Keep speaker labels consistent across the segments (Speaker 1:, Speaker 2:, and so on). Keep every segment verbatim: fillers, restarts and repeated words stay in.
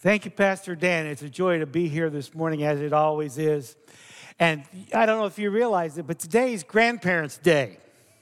Speaker 1: Thank you, Pastor Dan. It's a joy to be here this morning, as it always is. And I don't know if you realize it, but today is Grandparents' Day.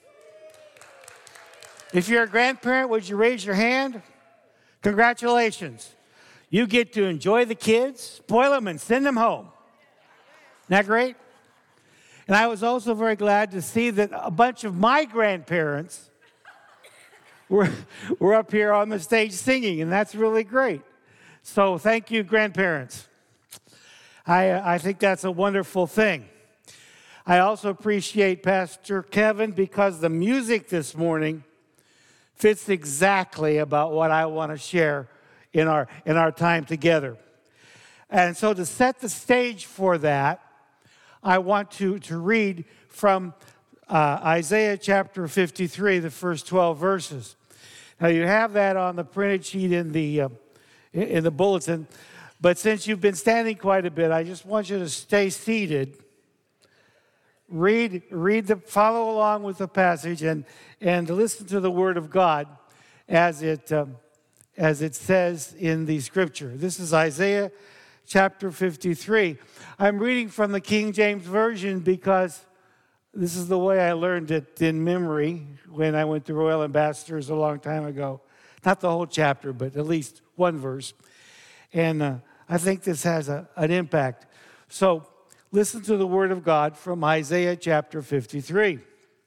Speaker 1: If you're a grandparent, would you raise your hand? Congratulations. You get to enjoy the kids, spoil them, and send them home. Isn't that great? And I was also very glad to see that a bunch of my grandparents were, were up here on the stage singing, and that's really great. So thank you, grandparents. I, I think that's a wonderful thing. I also appreciate Pastor Kevin because the music this morning fits exactly about what I want to share in our, in our time together. And so to set the stage for that, I want to, to read from uh, Isaiah chapter fifty-three, the first twelve verses. Now you have that on the printed sheet in the uh, in the bulletin, but since you've been standing quite a bit, I just want you to stay seated. Read, read the, follow along with the passage, and and listen to the Word of God as it um, as it says in the Scripture. This is Isaiah chapter fifty-three. I'm reading from the King James Version because this is the way I learned it in memory when I went to Royal Ambassadors a long time ago. Not the whole chapter, but at least one verse. And uh, I think this has a, an impact. So listen to the word of God from Isaiah chapter fifty-three.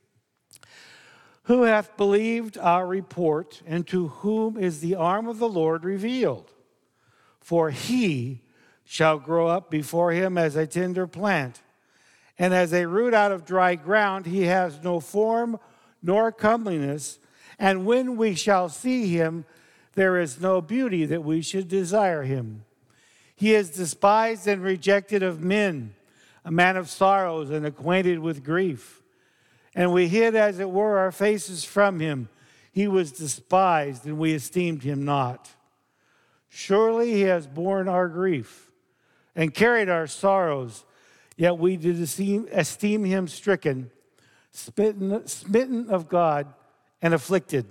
Speaker 1: Who hath believed our report, and to whom is the arm of the Lord revealed? For he shall grow up before him as a tender plant, and as a root out of dry ground. He has no form nor comeliness, and when we shall see him, there is no beauty that we should desire him. He is despised and rejected of men, a man of sorrows and acquainted with grief. And we hid, as it were, our faces from him. He was despised, and we esteemed him not. Surely he has borne our grief and carried our sorrows, yet we did esteem, esteem him stricken, smitten, smitten of God, and afflicted.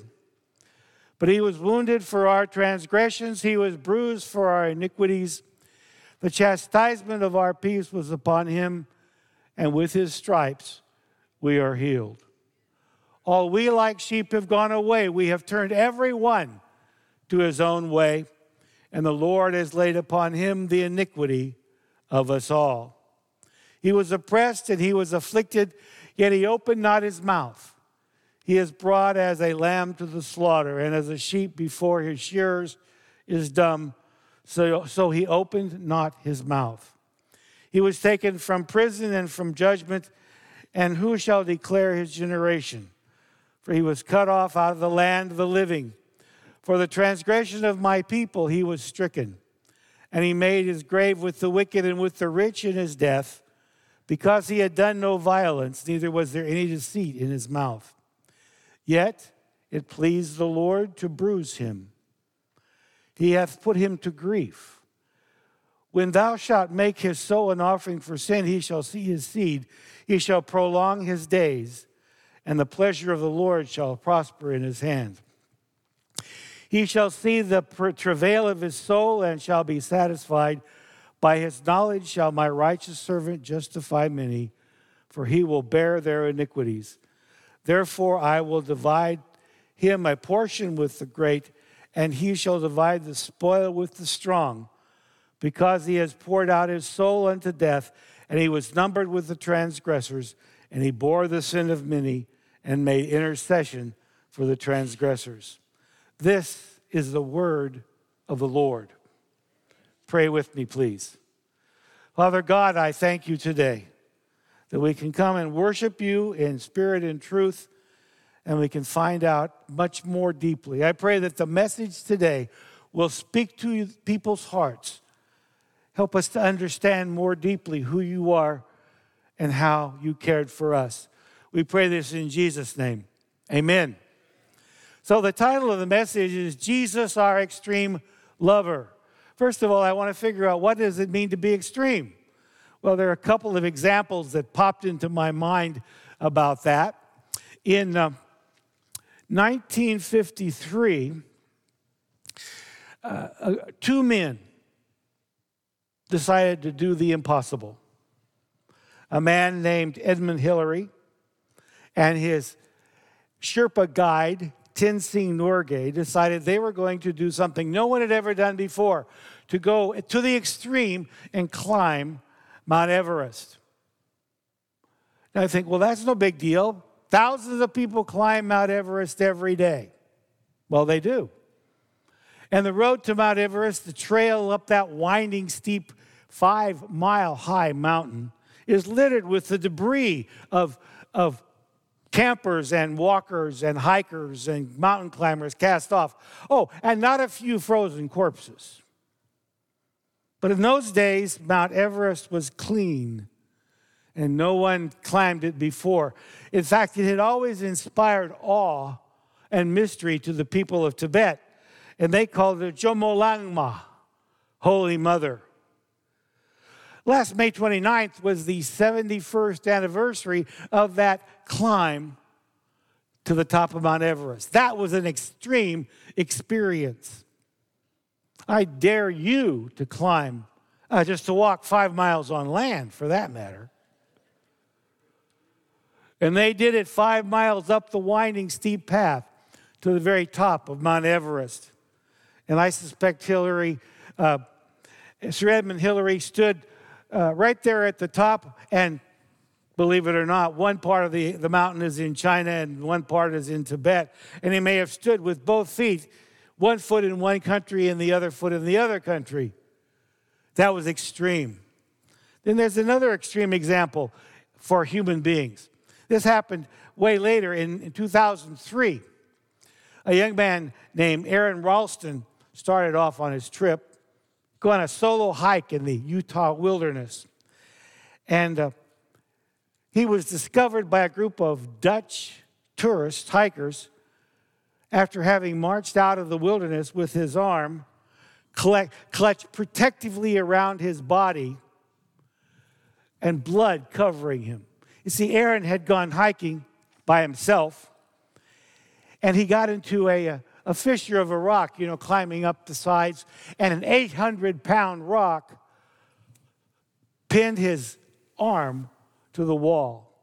Speaker 1: But he was wounded for our transgressions, he was bruised for our iniquities. The chastisement of our peace was upon him, and with his stripes we are healed. All we like sheep have gone away. We have turned every one to his own way, and the Lord has laid upon him the iniquity of us all. He was oppressed and he was afflicted, yet he opened not his mouth. He is brought as a lamb to the slaughter, and as a sheep before his shearers is dumb, so, so he opened not his mouth. He was taken from prison and from judgment, and who shall declare his generation? For he was cut off out of the land of the living. For the transgression of my people he was stricken, and he made his grave with the wicked and with the rich in his death, because he had done no violence, neither was there any deceit in his mouth. Yet it pleased the Lord to bruise him. He hath put him to grief. When thou shalt make his soul an offering for sin, he shall see his seed. He shall prolong his days, and the pleasure of the Lord shall prosper in his hand. He shall see the travail of his soul and shall be satisfied. By his knowledge shall my righteous servant justify many, for he will bear their iniquities. Therefore I will divide him a portion with the great, and he shall divide the spoil with the strong, because he has poured out his soul unto death, and he was numbered with the transgressors, and he bore the sin of many, and made intercession for the transgressors. This is the word of the Lord. Pray with me, please. Father God, I thank you today that we can come and worship you in spirit and truth, and we can find out much more deeply. I pray that the message today will speak to people's hearts. Help us to understand more deeply who you are and how you cared for us. We pray this in Jesus' name. Amen. So the title of the message is Jesus, Our Extreme Lover. First of all, I want to figure out, what does it mean to be extreme? Well, there are a couple of examples that popped into my mind about that. In uh, nineteen fifty-three, uh, uh, two men decided to do the impossible. A man named Edmund Hillary and his Sherpa guide, Tenzing Norgay, decided they were going to do something no one had ever done before, to go to the extreme and climb Mount Everest. Now I think, well, that's no big deal. Thousands of people climb Mount Everest every day. Well, they do. And the road to Mount Everest, the trail up that winding, steep, five-mile-high mountain, is littered with the debris of, of campers and walkers and hikers and mountain climbers cast off. Oh, and not a few frozen corpses. But in those days, Mount Everest was clean, and no one climbed it before. In fact, it had always inspired awe and mystery to the people of Tibet, and they called it Jomolangma, Holy Mother. Last May twenty-ninth was the seventy-first anniversary of that climb to the top of Mount Everest. That was an extreme experience. I dare you to climb, uh, just to walk five miles on land, for that matter. And they did it five miles up the winding, steep path to the very top of Mount Everest. And I suspect Hillary, uh, Sir Edmund Hillary stood uh, right there at the top, and believe it or not, one part of the, the mountain is in China and one part is in Tibet. And he may have stood with both feet, one foot in one country and the other foot in the other country. That was extreme. Then there's another extreme example for human beings. This happened way later in, in two thousand three. A young man named Aaron Ralston started off on his trip, go on a solo hike in the Utah wilderness. And uh, he was discovered by a group of Dutch tourist hikers after having marched out of the wilderness with his arm collect, clutched protectively around his body and blood covering him. You see, Aaron had gone hiking by himself, and he got into a, a fissure of a rock, you know, climbing up the sides, and an eight hundred pound rock pinned his arm to the wall.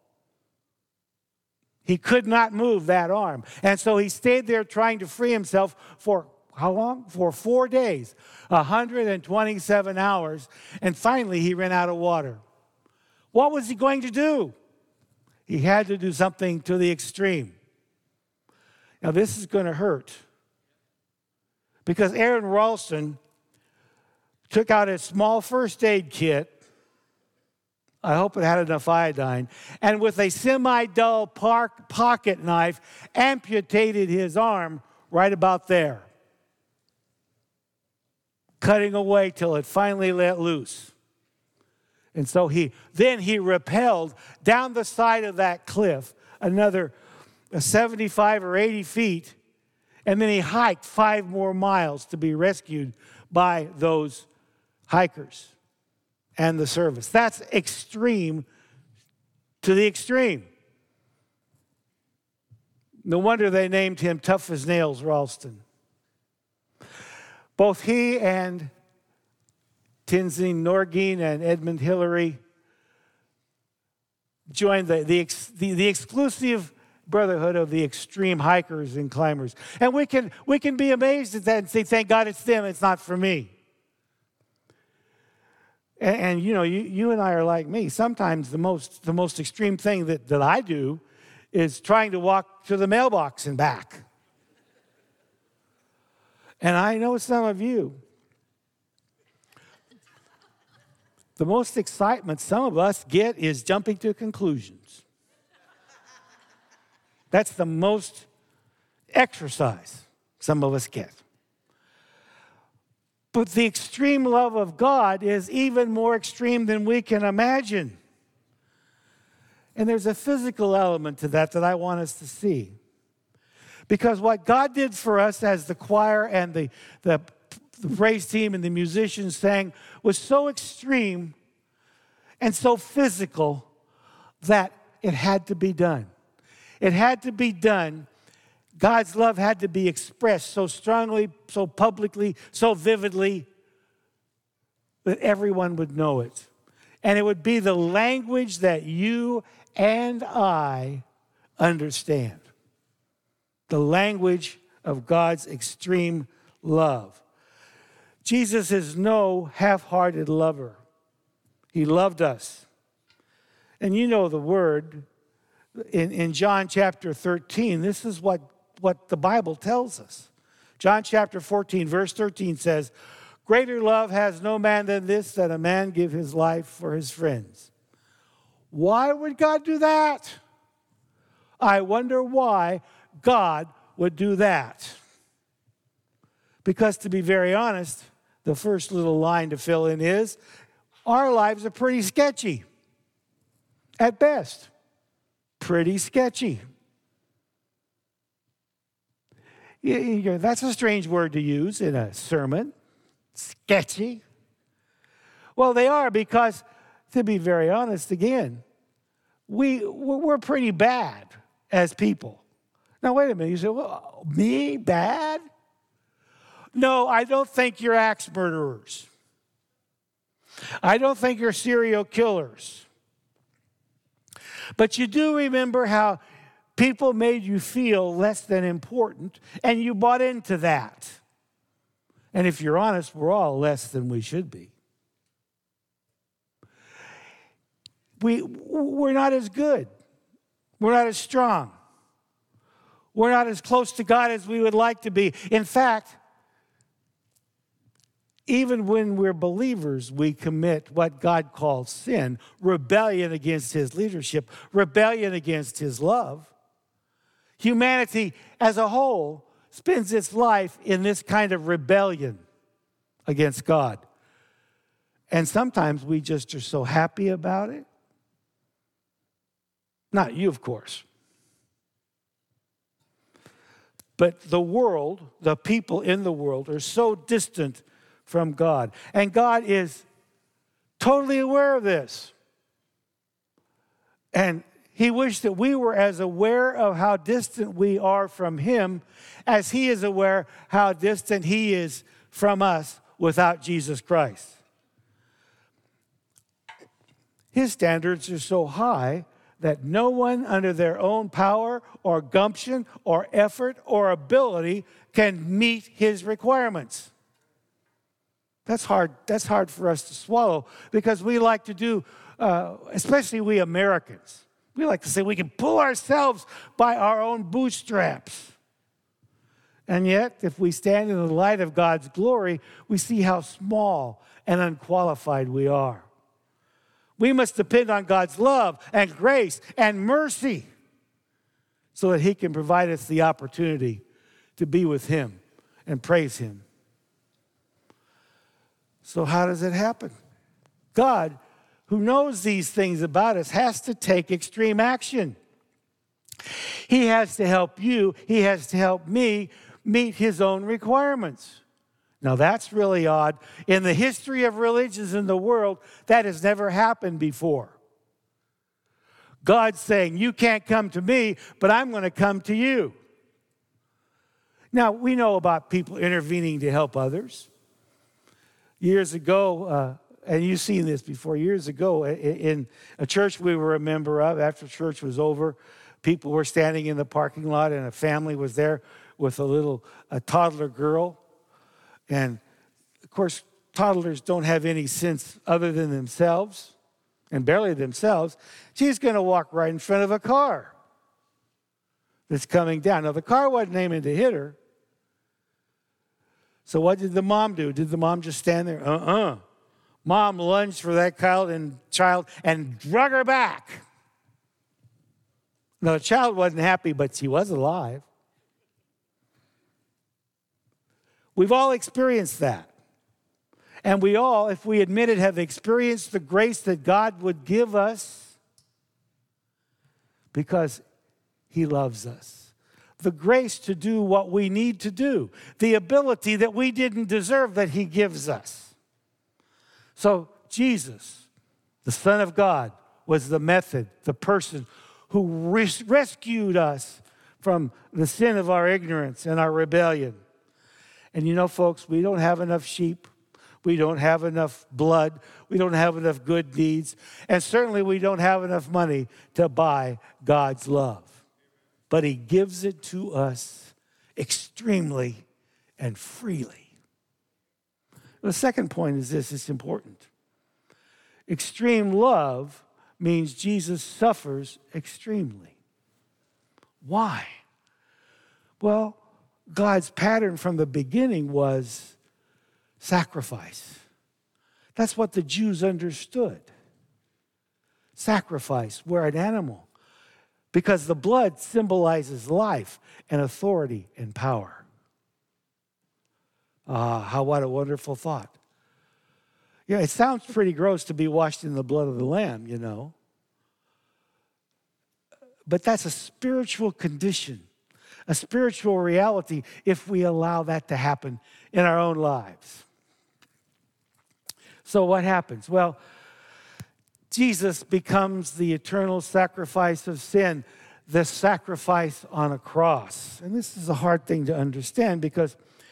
Speaker 1: He could not move that arm. And so he stayed there trying to free himself for how long? For four days, one hundred twenty-seven hours, and finally he ran out of water. What was he going to do? He had to do something to the extreme. Now, this is going to hurt, because Aaron Ralston took out a small first aid kit. I hope it had enough iodine. And with a semi-dull park pocket knife, amputated his arm right about there, cutting away till it finally let loose. And so he then he rappelled down the side of that cliff another seventy-five or eighty feet, and then he hiked five more miles to be rescued by those hikers and the service. That's extreme to the extreme. No wonder they named him Tough as Nails Ralston. Both he and Tenzing Norgay and Edmund Hillary joined the, the, the, the exclusive brotherhood of the extreme hikers and climbers. And we can, we can be amazed at that and say, thank God it's them, it's not for me. And, and you know, you, you and I are like me. Sometimes the most, the most extreme thing that, that I do is trying to walk to the mailbox and back. And I know some of you, the most excitement some of us get is jumping to conclusions. That's the most exercise some of us get. But the extreme love of God is even more extreme than we can imagine. And there's a physical element to that that I want us to see. Because what God did for us, as the choir and the, the, the praise team and the musicians sang, was so extreme and so physical that it had to be done. It had to be done. God's love had to be expressed so strongly, so publicly, so vividly, that everyone would know it. And it would be the language that you and I understand. The language of God's extreme love. Jesus is no half-hearted lover. He loved us. And you know the word in, in John chapter thirteen, this is what, what the Bible tells us. John chapter fourteen, verse thirteen says, greater love has no man than this, that a man give his life for his friends. Why would God do that? I wonder why God would do that. Because to be very honest, the first little line to fill in is, our lives are pretty sketchy. At best, pretty sketchy. That's a strange word to use in a sermon. Sketchy. Well, they are because, to be very honest again, we, we're pretty bad as people. Now, wait a minute. You say, well, me, bad? No, I don't think you're axe murderers. I don't think you're serial killers. But you do remember how people made you feel less than important, and you bought into that. And if you're honest, we're all less than we should be. We, we're not as good. We're not as strong. We're not as close to God as we would like to be. In fact, even when we're believers, we commit what God calls sin, rebellion against his leadership, rebellion against his love. Humanity as a whole spends its life in this kind of rebellion against God. And sometimes we just are so happy about it. Not you, of course. But the world, the people in the world, are so distant from God. And God is totally aware of this. And he wished that we were as aware of how distant we are from him as he is aware how distant he is from us without Jesus Christ. His standards are so high that no one under their own power or gumption or effort or ability can meet his requirements. That's hard. That's hard for us to swallow because we like to do, uh, especially we Americans, we like to say we can pull ourselves by our own bootstraps. And yet, if we stand in the light of God's glory, we see how small and unqualified we are. We must depend on God's love and grace and mercy so that he can provide us the opportunity to be with him and praise him. So how does it happen? God, who knows these things about us, has to take extreme action. He has to help you. He has to help me meet his own requirements. Now, that's really odd. In the history of religions in the world, that has never happened before. God's saying, you can't come to me, but I'm going to come to you. Now, we know about people intervening to help others. Years ago, uh, and you've seen this before, years ago, in a church we were a member of, after church was over, people were standing in the parking lot, and a family was there with a little a toddler girl. And, of course, toddlers don't have any sense other than themselves, and barely themselves. She's going to walk right in front of a car that's coming down. Now, the car wasn't aiming to hit her. So what did the mom do? Did the mom just stand there? Uh-uh. Mom lunged for that child and child and drug her back. Now, the child wasn't happy, but she was alive. We've all experienced that. And we all, if we admit it, have experienced the grace that God would give us because he loves us. The grace to do what we need to do. The ability that we didn't deserve that he gives us. So Jesus, the Son of God, was the method, the person who res- rescued us from the sin of our ignorance and our rebellion. And you know, folks, we don't have enough sheep. We don't have enough blood. We don't have enough good deeds. And certainly we don't have enough money to buy God's love. But he gives it to us extremely and freely. The second point is this, it's important. Extreme love means Jesus suffers extremely. Why? Well, God's pattern from the beginning was sacrifice. That's what the Jews understood. Sacrifice, where an animal, because the blood symbolizes life and authority and power. Ah, how what a wonderful thought. Yeah, it sounds pretty gross to be washed in the blood of the Lamb, you know. But that's a spiritual condition, a spiritual reality if we allow that to happen in our own lives. So what happens? Well, Jesus becomes the eternal sacrifice of sin, the sacrifice on a cross. And this is a hard thing to understand because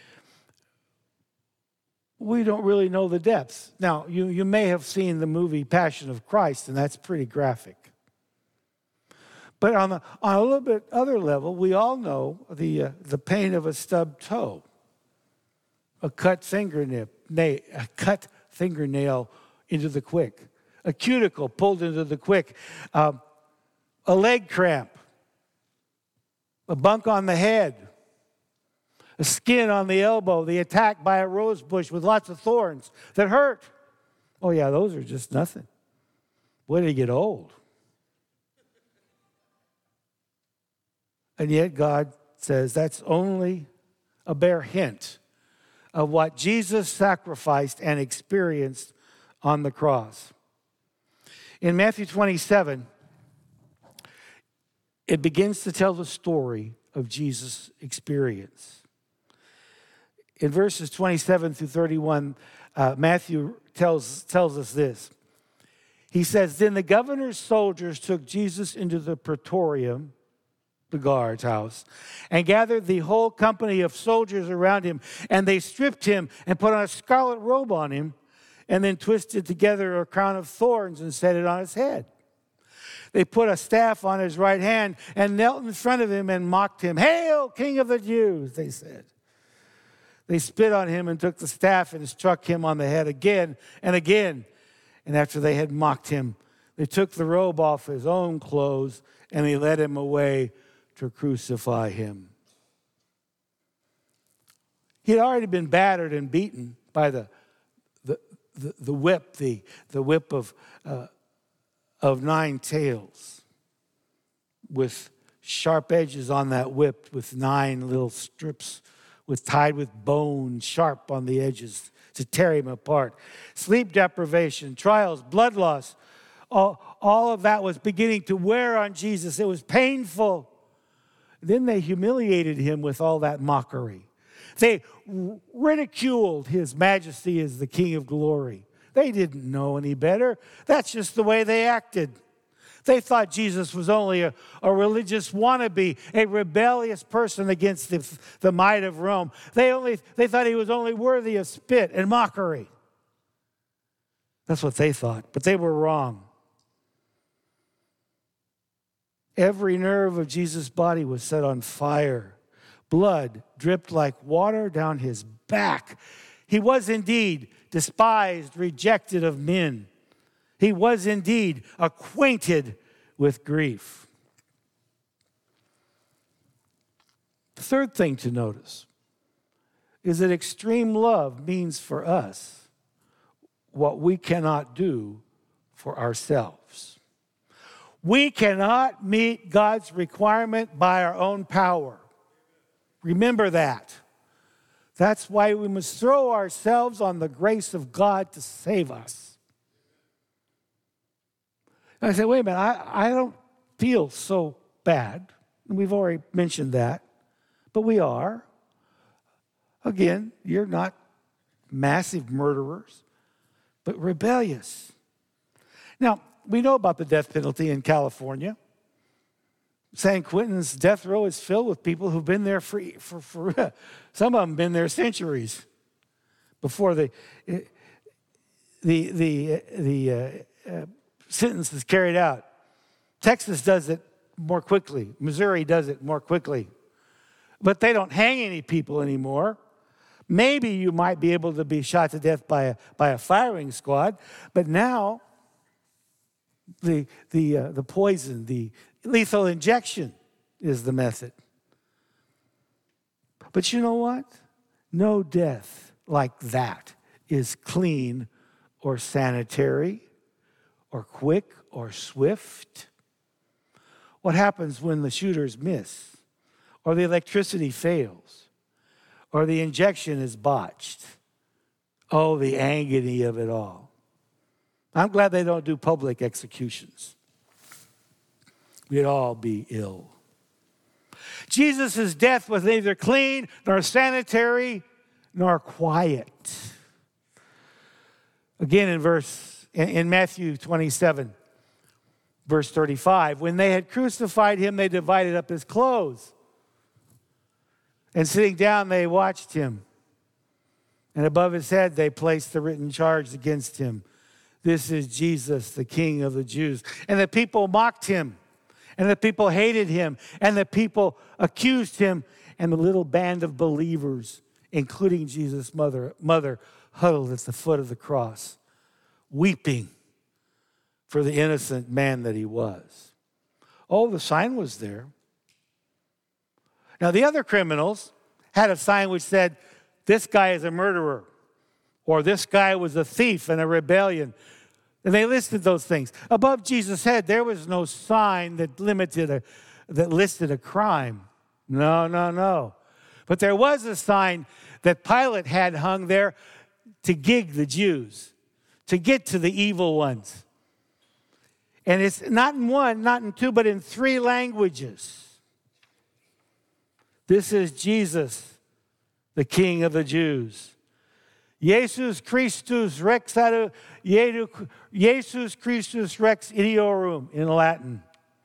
Speaker 1: we don't really know the depths. Now, you, you may have seen the movie Passion of Christ, and that's pretty graphic. But on, the, on a little bit other level, we all know the, uh, the pain of a stubbed toe, a cut fingernail, a cut fingernail into the quick, a cuticle pulled into the quick, um, a leg cramp, a bunk on the head, a skin on the elbow, the attack by a rose bush with lots of thorns that hurt. Oh yeah, those are just nothing. When did he get old? And yet God says that's only a bare hint of what Jesus sacrificed and experienced on the cross. In Matthew twenty-seven, it begins to tell the story of Jesus' experience. In verses twenty-seven through thirty-one, uh, Matthew tells, tells us this. He says, "Then the governor's soldiers took Jesus into the praetorium," the guard's house, "and gathered the whole company of soldiers around him, and they stripped him and put on a scarlet robe on him, and then twisted together a crown of thorns and set it on his head. They put a staff on his right hand and knelt in front of him and mocked him. 'Hail, King of the Jews,' they said. They spit on him and took the staff and struck him on the head again and again. And after they had mocked him, they took the robe off his own clothes and they led him away to crucify him." He had already been battered and beaten by the the the, the whip, the the whip of uh, of nine tails, with sharp edges on that whip, with nine little strips, with tied with bone, sharp on the edges to tear him apart. Sleep deprivation, trials, blood loss, all, all of that was beginning to wear on Jesus. It was painful. Then they humiliated him with all that mockery. They ridiculed his majesty as the King of glory. They didn't know any better. That's just the way they acted. They thought Jesus was only a, a religious wannabe, a rebellious person against the, the might of Rome. They, only, they thought he was only worthy of spit and mockery. That's what they thought, but they were wrong. Every nerve of Jesus' body was set on fire. Blood dripped like water down his back. He was indeed despised, rejected of men. He was indeed acquainted with grief. The third thing to notice is that extreme love means for us what we cannot do for ourselves. We cannot meet God's requirement by our own power. Remember that. That's why we must throw ourselves on the grace of God to save us. And I said, wait a minute, I, I don't feel so bad. And we've already mentioned that. But we are. Again, you're not massive murderers, but rebellious. Now, we know about the death penalty in California. San Quentin's death row is filled with people who've been there for, for, for some of them been there centuries before they, the, the, the uh, uh, sentence is carried out. Texas does it more quickly. Missouri does it more quickly. But they don't hang any people anymore. Maybe you might be able to be shot to death by a, by a firing squad, but now the, the, uh, the poison, the lethal injection is the method. But you know what? No death like that is clean or sanitary or quick or swift. What happens when the shooters miss or the electricity fails or the injection is botched? Oh, the agony of it all. I'm glad they don't do public executions. We'd all be ill. Jesus' death was neither clean nor sanitary nor quiet. Again in verse in, in Matthew twenty-seven, verse thirty-five, when they had crucified him, they divided up his clothes. And sitting down, they watched him. And above his head, they placed the written charge against him. This is Jesus, the King of the Jews. And the people mocked him. And the people hated him. And the people accused him. And the little band of believers, including Jesus' mother, mother, huddled at the foot of the cross, weeping for the innocent man that he was. Oh, the sign was there. Now, the other criminals had a sign which said, this guy is a murderer, or this guy was a thief and a rebellion. And they listed those things. Above Jesus' head, there was no sign that limited a, that listed a crime. No, no, no. But there was a sign that Pilate had hung there to gig the Jews, to get to the evil ones. And it's not in one, not in two, but in three languages. This is Jesus, the King of the Jews. Jesus Christus rex ad, Jesus Christus rex idiorum in Latin.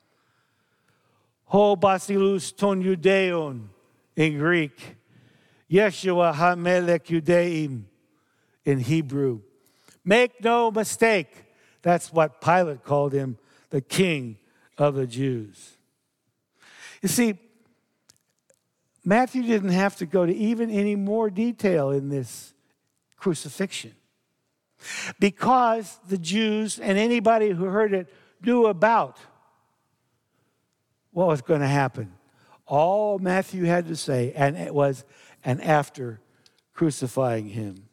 Speaker 1: Ho basileus ton Judeon in Greek. Yeshua hamelech Judeim in Hebrew. Make no mistake, that's what Pilate called him, the King of the Jews. You see, Matthew didn't have to go to even any more detail in this crucifixion because the Jews and anybody who heard it knew about what was going to happen. All Matthew had to say, and it was, and after crucifying him.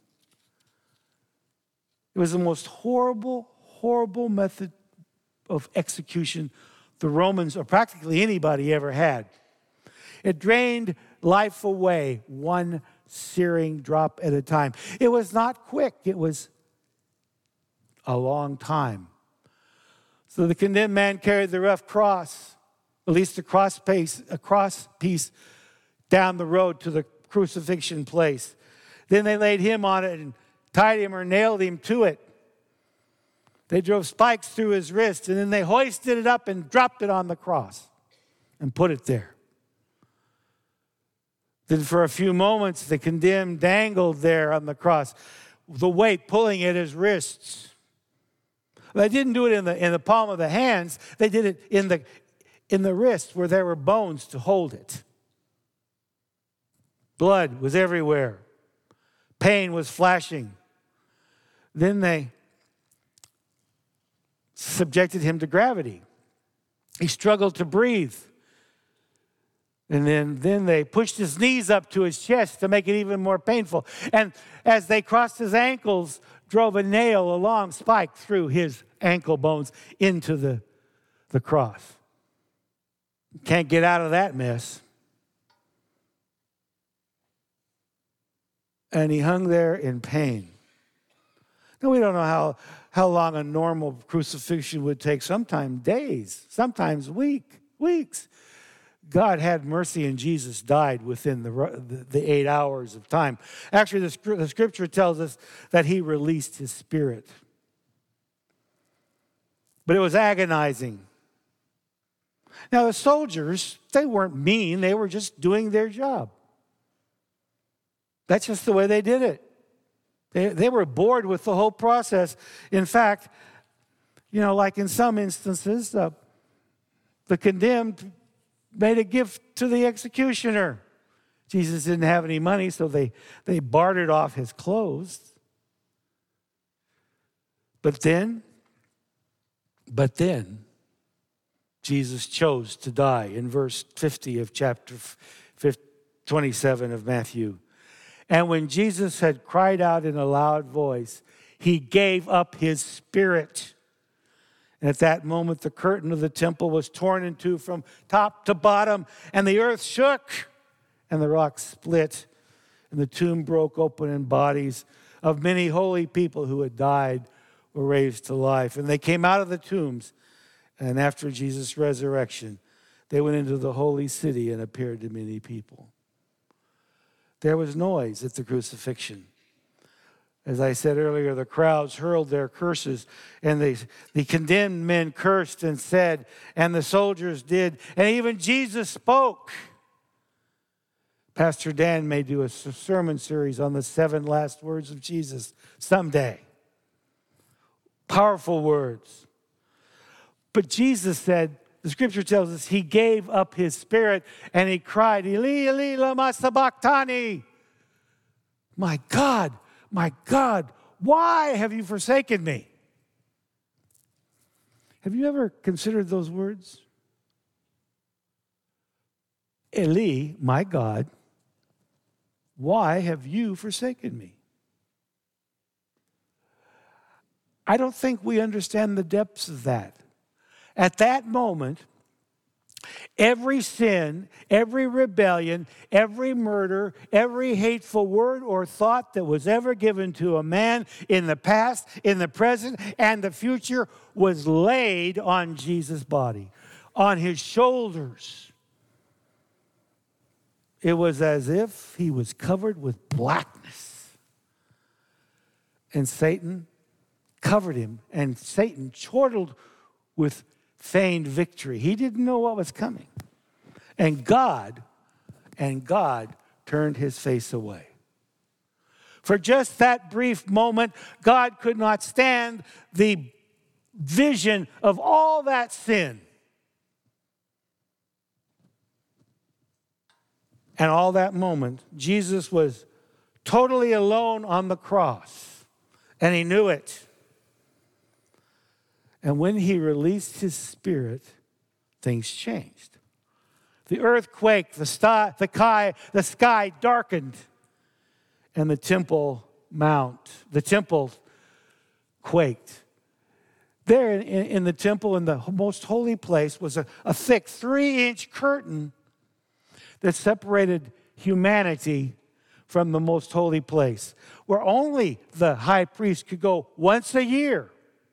Speaker 1: It was the most horrible, horrible method of execution the Romans, or practically anybody, ever had. It drained life away, one searing drop at a time. It was not quick. It was a long time. So the condemned man carried the rough cross, at least a cross piece, a cross piece down the road to the crucifixion place. Then they laid him on it and tied him or nailed him to it. They drove spikes through his wrists, and then they hoisted it up and dropped it on the cross and put it there. Then for a few moments, the condemned dangled there on the cross, the weight pulling at his wrists. They didn't do it in the, in the palm of the hands. They did it in the, in the wrist where there were bones to hold it. Blood was everywhere. Pain was flashing. Then they subjected him to gravity. He struggled to breathe. And then, then they pushed his knees up to his chest to make it even more painful. And as they crossed his ankles, drove a nail, a long spike through his ankle bones into the, the cross. Can't get out of that mess. And he hung there in pain. Now, we don't know how, how long a normal crucifixion would take. Sometimes days, sometimes week, weeks. God had mercy and Jesus died within the, the, the eight hours of time. Actually, the, the scripture tells us that he released his spirit. But it was agonizing. Now, the soldiers, they weren't mean. They were just doing their job. That's just the way they did it. They, they were bored with the whole process. In fact, you know, like in some instances, uh, the condemned made a gift to the executioner. Jesus didn't have any money, so they, they bartered off his clothes. But then, but then, Jesus chose to die in verse fifty of chapter twenty-seven of Matthew. And when Jesus had cried out in a loud voice, he gave up his spirit. And at that moment, the curtain of the temple was torn in two from top to bottom, and the earth shook, and the rocks split, and the tomb broke open, and bodies of many holy people who had died were raised to life. And they came out of the tombs, and after Jesus' resurrection, they went into the holy city and appeared to many people. There was noise at the crucifixion. As I said earlier, the crowds hurled their curses, and the, the condemned men cursed and said, and the soldiers did, and even Jesus spoke. Pastor Dan may do a sermon series on the seven last words of Jesus someday. Powerful words. But Jesus said, the scripture tells us, he gave up his spirit and he cried, Eli, Eli, lama sabachthani. My God, my God, why have you forsaken me? Have you ever considered those words? Eli, my God, why have you forsaken me? I don't think we understand the depths of that. At that moment, every sin, every rebellion, every murder, every hateful word or thought that was ever given to a man in the past, in the present, and the future was laid on Jesus' body, on his shoulders. It was as if he was covered with blackness. And Satan covered him, and Satan chortled with feigned victory. He didn't know what was coming. And God, and God turned his face away. For just that brief moment, God could not stand the vision of all that sin. And all that moment, Jesus was totally alone on the cross, and he knew it. And when he released his spirit, things changed. The earth quaked, the, sky, the, sky, the sky darkened, and the temple mount, the temple quaked. There in, in the temple, in the most holy place, was a, a thick three-inch curtain that separated humanity from the most holy place, where only the high priest could go once a year.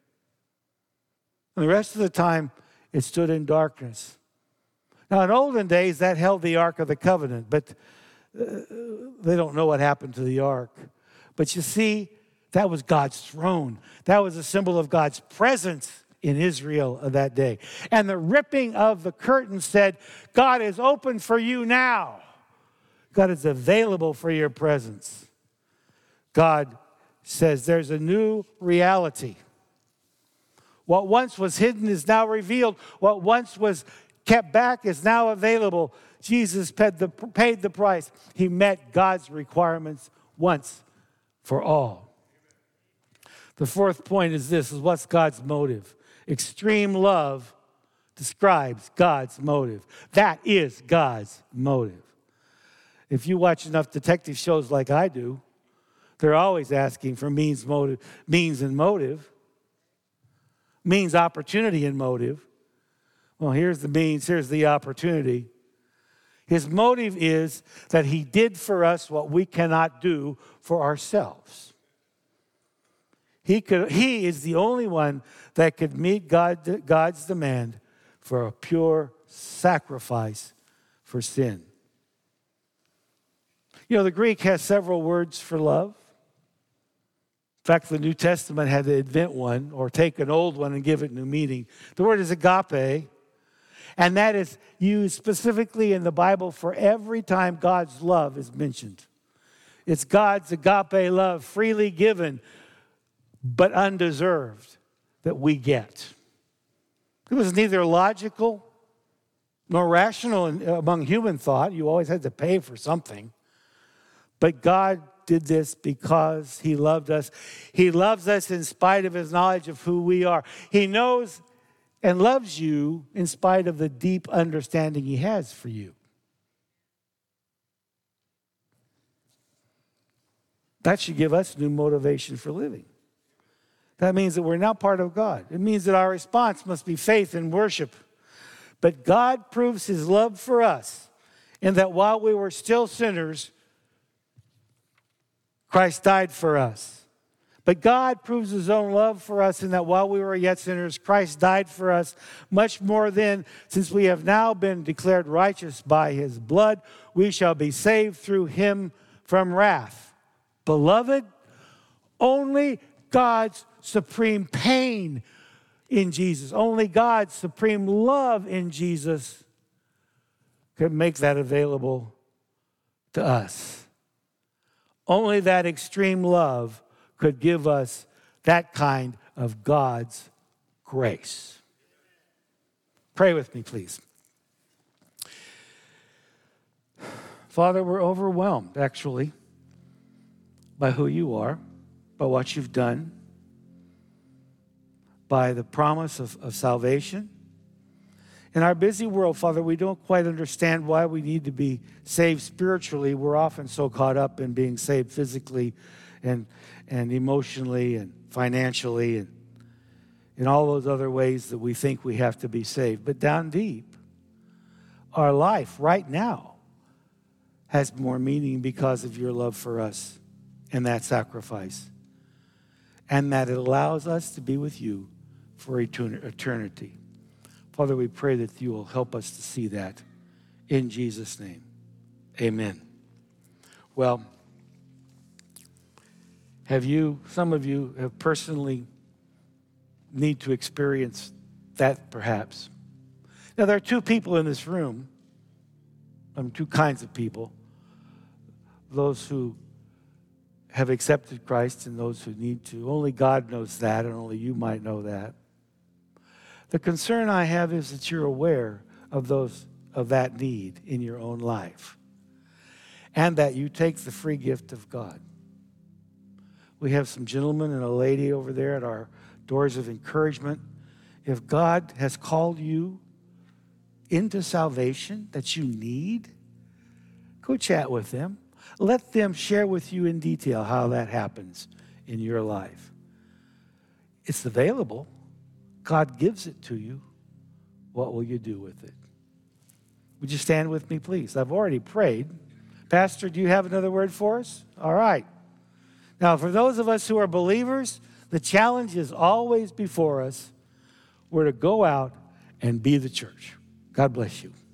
Speaker 1: And the rest of the time, it stood in darkness. Now, in olden days, that held the Ark of the Covenant, but uh, they don't know what happened to the Ark. But you see, that was God's throne. That was a symbol of God's presence in Israel of that day. And the ripping of the curtain said, God is open for you now. God is available for your presence. God says there's a new reality. What once was hidden is now revealed. What once was kept back is now available. Jesus paid the, paid the price. He met God's requirements once for all. The fourth point is this, is what's God's motive? Extreme love describes God's motive. That is God's motive. If you watch enough detective shows like I do, they're always asking for means, motive, means and motive. Means, opportunity, and motive. Well, here's the means, here's the opportunity. His motive is that he did for us what we cannot do for ourselves. He could. He is the only one that could meet God, God's demand for a pure sacrifice for sin. You know, the Greek has several words for love. In fact, the New Testament had to invent one or take an old one and give it new meaning. The word is agape, and that is used specifically in the Bible for every time God's love is mentioned. It's God's agape love, freely given, but undeserved, that we get. It was neither logical nor rational among human thought. You always had to pay for something. But God did this because he loved us. He loves us in spite of his knowledge of who we are. He knows and loves you in spite of the deep understanding he has for you. That should give us new motivation for living. That means that we're now part of God. It means that our response must be faith and worship. But God proves his love for us in that while we were still sinners, Christ died for us. But God proves his own love for us in that while we were yet sinners, Christ died for us. Much more then, since we have now been declared righteous by his blood, we shall be saved through him from wrath. Beloved, only God's supreme pain in Jesus, only God's supreme love in Jesus can make that available to us. Only that extreme love could give us that kind of God's grace. Pray with me, please. Father, we're overwhelmed, actually, by who you are, by what you've done, by the promise of, of salvation. In our busy world, Father, we don't quite understand why we need to be saved spiritually. We're often so caught up in being saved physically and, and emotionally and financially and in all those other ways that we think we have to be saved. But down deep, our life right now has more meaning because of your love for us and that sacrifice, and that it allows us to be with you for eternity. Father, we pray that you will help us to see that in Jesus' name. Amen. Well, have you, some of you have personally need to experience that perhaps. Now, there are two people in this room, um, two kinds of people, those who have accepted Christ and those who need to. Only God knows that, and only you might know that. The concern I have is that you're aware of those of that need in your own life, and that you take the free gift of God. We have some gentlemen and a lady over there at our doors of encouragement. If God has called you into salvation that you need, go chat with them. Let them share with you in detail how that happens in your life. It's available. God gives it to you. What will you do with it? Would you stand with me, please? I've already prayed. Pastor, do you have another word for us? All right. Now, for those of us who are believers, the challenge is always before us. We're to go out and be the church. God bless you.